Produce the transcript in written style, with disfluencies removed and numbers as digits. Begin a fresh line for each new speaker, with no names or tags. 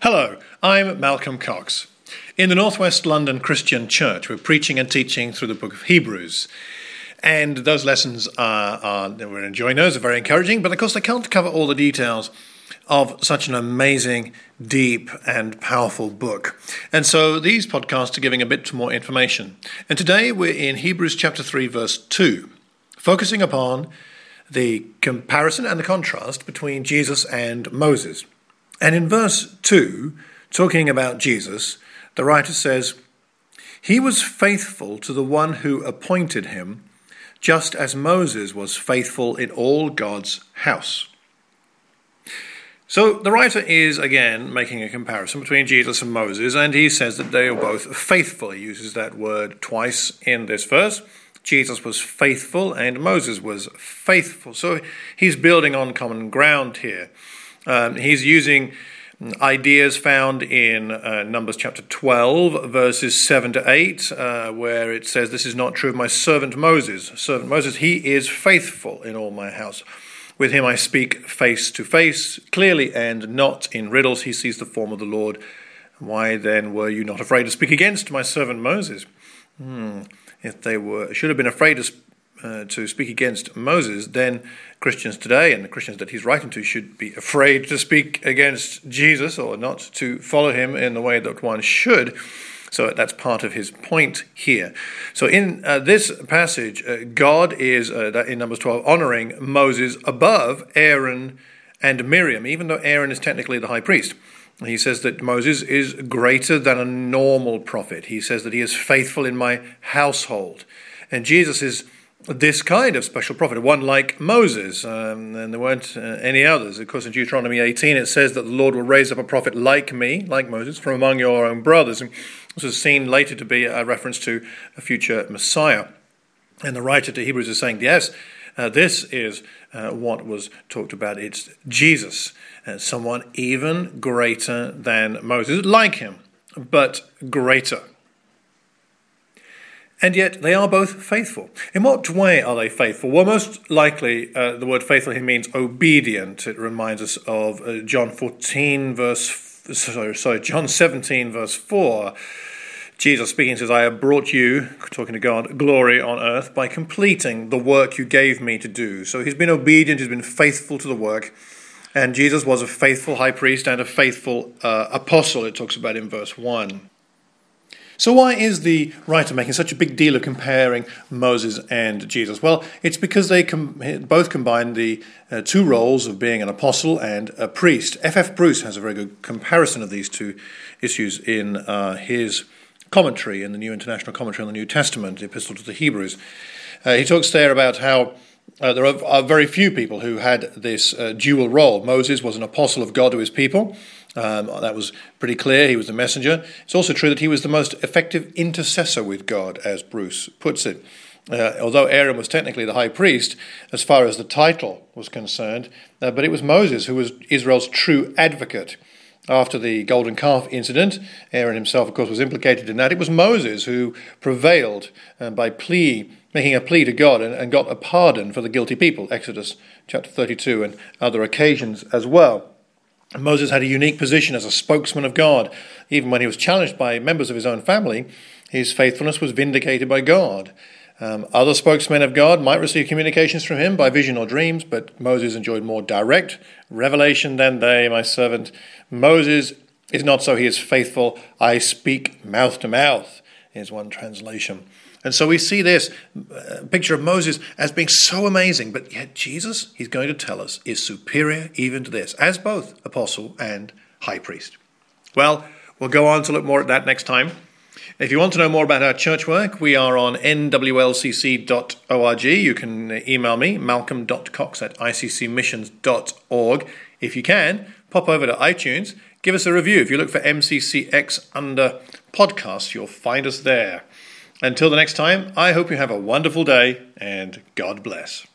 Hello, I'm Malcolm Cox. In the Northwest London Christian Church, we're preaching and teaching through the book of Hebrews. And those lessons we're enjoying those, are very encouraging, but of course they can't cover all the details of such an amazing, deep, and powerful book. And so these podcasts are giving a bit more information. And today we're in Hebrews chapter 3, verse 2, focusing upon the comparison and the contrast between Jesus and Moses. And in verse 2, talking about Jesus, the writer says, "He was faithful to the one who appointed him, just as Moses was faithful in all God's house." So the writer is again making a comparison between Jesus and Moses, and he says that they are both faithful. He uses that word twice in this verse. Jesus was faithful and Moses was faithful. So he's building on common ground here. He's using ideas found in Numbers chapter 12, verses 7 to 8, where it says, "This is not true of my servant Moses. Servant Moses, he is faithful in all my house. With him I speak face to face, clearly and not in riddles. He sees the form of the Lord. Why then were you not afraid to speak against my servant Moses?" If they should have been afraid to speak against Moses, then Christians today and the Christians that he's writing to should be afraid to speak against Jesus or not to follow him in the way that one should. So that's part of his point here. So in this passage, God is, in Numbers 12, honoring Moses above Aaron and Miriam, even though Aaron is technically the high priest. He says that Moses is greater than a normal prophet. He says that he is faithful in my household. And Jesus is this kind of special prophet, one like Moses, and there weren't any others. Of course, in Deuteronomy 18, it says that the Lord will raise up a prophet like me, like Moses, from among your own brothers. And this is seen later to be a reference to a future Messiah. And the writer to Hebrews is saying, yes, this is what was talked about. It's Jesus, someone even greater than Moses, like him, but greater. And yet they are both faithful. In what way are they faithful? Well, most likely the word faithful here means obedient. It reminds us of John 17, verse 4. Jesus speaking says, "I have brought you," talking to God, "glory on earth by completing the work you gave me to do." So he's been obedient, he's been faithful to the work. And Jesus was a faithful high priest and a faithful apostle, it talks about in verse 1. So why is the writer making such a big deal of comparing Moses and Jesus? Well, it's because they both combine the two roles of being an apostle and a priest. F.F. Bruce has a very good comparison of these two issues in his commentary, in the New International Commentary on the New Testament, the Epistle to the Hebrews. He talks there about how there are very few people who had this dual role. Moses was an apostle of God to his people. That was pretty clear. He was the messenger. It's also true that he was the most effective intercessor with God, as Bruce puts it. Although Aaron was technically the high priest, as far as the title was concerned, but it was Moses who was Israel's true advocate. After the golden calf incident, Aaron himself, of course, was implicated in that. It was Moses who prevailed by making a plea to God and got a pardon for the guilty people, Exodus chapter 32 and other occasions as well. Moses had a unique position as a spokesman of God. Even when he was challenged by members of his own family, his faithfulness was vindicated by God. Other spokesmen of God might receive communications from him by vision or dreams, but Moses enjoyed more direct revelation than they. My servant Moses is not so. He is faithful. I speak mouth to mouth, is one translation. And so we see this picture of Moses as being so amazing, but yet Jesus, he's going to tell us, is superior even to this, as both apostle and high priest. Well, we'll go on to look more at that next time. If you want to know more about our church work, we are on nwlcc.org. You can email me, malcolm.cox@iccmissions.org. If you can, pop over to iTunes, give us a review. If you look for MCCX under podcasts, you'll find us there. Until the next time, I hope you have a wonderful day and God bless.